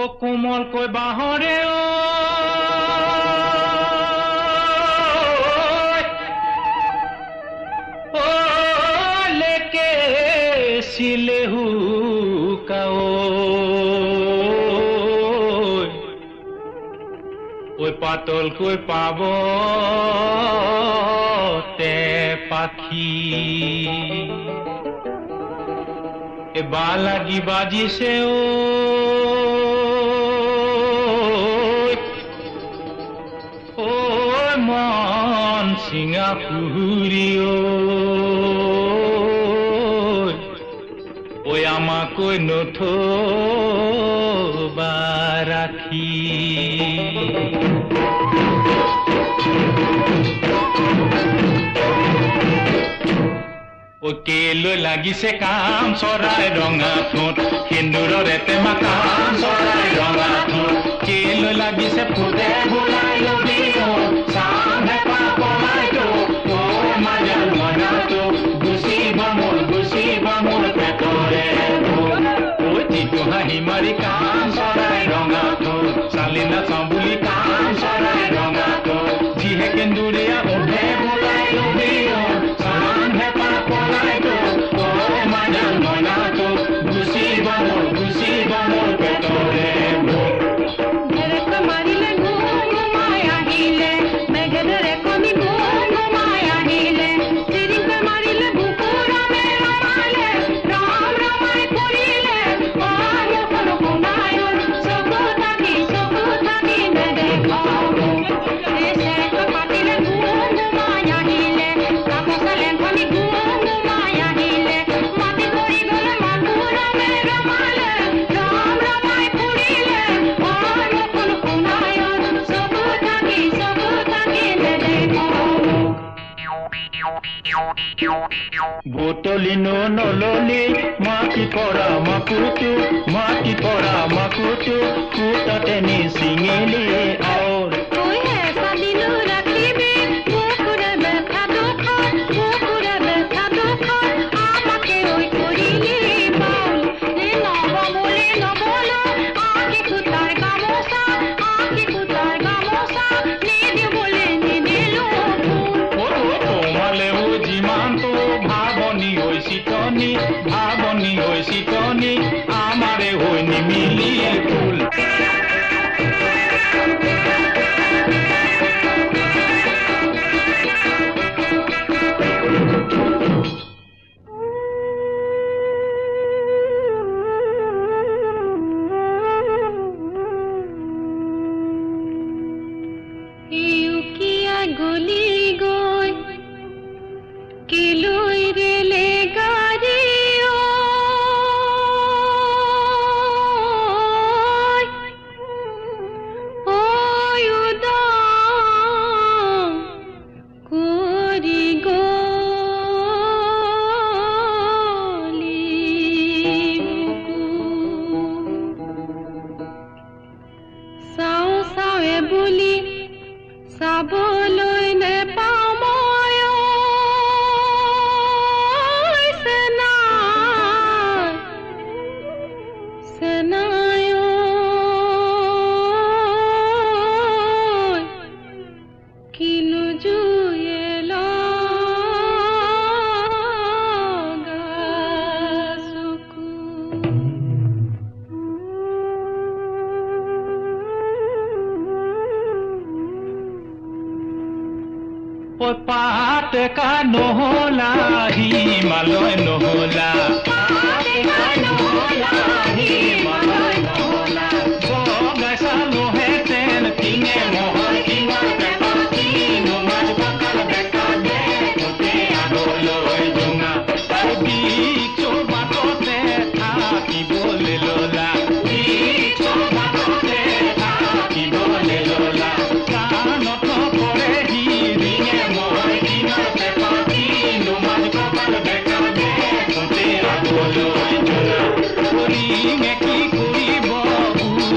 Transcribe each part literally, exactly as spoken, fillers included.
কোমলকৈ বাহৰে ও লেকে সিলেহু কাও ওই পাতলকৈ পাব তে পাখি এ বালাগি বাজিছে ও ও মন সিঙা পুহুরি ও ওই আমাকৈ নথবা রাখি ও কেলৈ লাগিছে কাম চৰাই ৰঙা ঠোঁট সিন্দুৰৰে টেমা কাম চৰাই ৰঙা ঠোঁট কেলৈ লাগিছে ফুটে বোলাই লবি চাম হেপা পলাইতো ও মাজা মনাতো গুচিব মোৰ গুচিব মোৰ পেটৰে ও যিটো হাঁহি মাৰি কাম চৰাই ৰঙা ঠোঁট চালি নাচাওঁ বুলি কাম চৰাই ৰঙা ঠোঁট যিহে কেন্দুৰীয়া উঠে বোলাই লবি চাম হেপা পলাইতো ও মাজা মনাতো গুচিব মোৰ গুচিব মোৰ পেটৰে বোতলিনো নললি মাটি পৰা মাকুটো মাটি পৰা মাকুটো ফুটাতে নি চিঙিলি আউৰ ওই হেসা দিলো রাখিবি মুকুরে ব্যথা দুঃখ মুকুরে ব্যথা দুঃখ আমাকে ওই করিলি বাউল এ নব বলে নবল আকি কুতার গামোসা আকি কুতার গামোসা নিদি বলে নিদিলো ও তোমালে ও যিমানটো ভাবনি হৈ চিতনি ভাবনি হৈ চিতনি আমাৰে হৈ নিমিলি ফুল ইউকিয়া গলি গৈ কিলৈ ৰেলে গাড়ী ঐ উদং কৰি গলি চাওঁ চাৱে বুলি চাবলৈ নেপাওঁ মই ঐ সেনাই সেনাই ঐ কিনো জুয়ে লগা চকু ও পাত কা নহলা হিমালয় নহলা বগাইছা লোহেতেন টিঙে মহৰ টিঙৰ বেকা কিনো মাজ বকাল বেকা দে তোতে আগলৈ জোঙা আৰু বিচৰ বাটতে থাকিবলৈ ললা বিচৰ বাটতে থাকিবলৈ ললা কাণত নপৰে হিৰিঙে মহৰ টিঙৰ বেকা কিনো মাজ বকাল বেকা দে তোতে আগলৈ জোঙা কৰিঙে কি কৰিব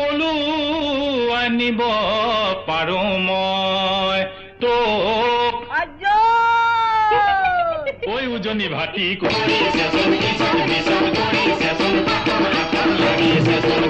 পলু আনিব পাৰো মই তোক ঐ উজনি ভাটি কৰিছেচোন ইচত বিচত কৰিছেচোন পাতৰ আকাল লাগিছেচোন